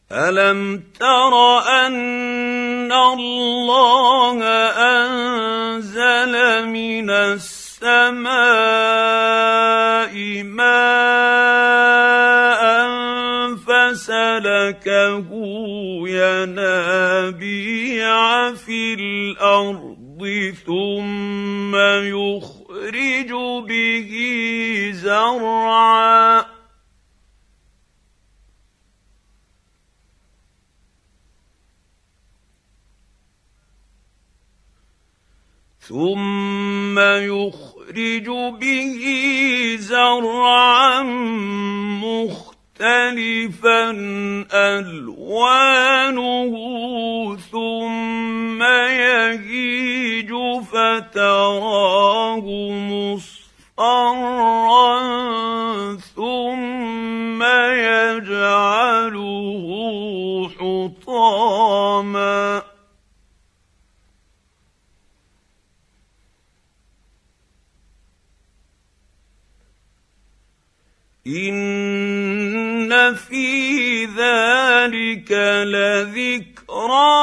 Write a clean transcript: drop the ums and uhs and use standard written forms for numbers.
ألم تر أن الله أنزل من السماء ماء فسلكه ينابيع في الأرض ثم يخرج به زرعا مختلفا ألوانه ثم يهيج فتراه مصفرا ثم يجعله حطاما إن في ذلك لذكرى لأولي الألباب.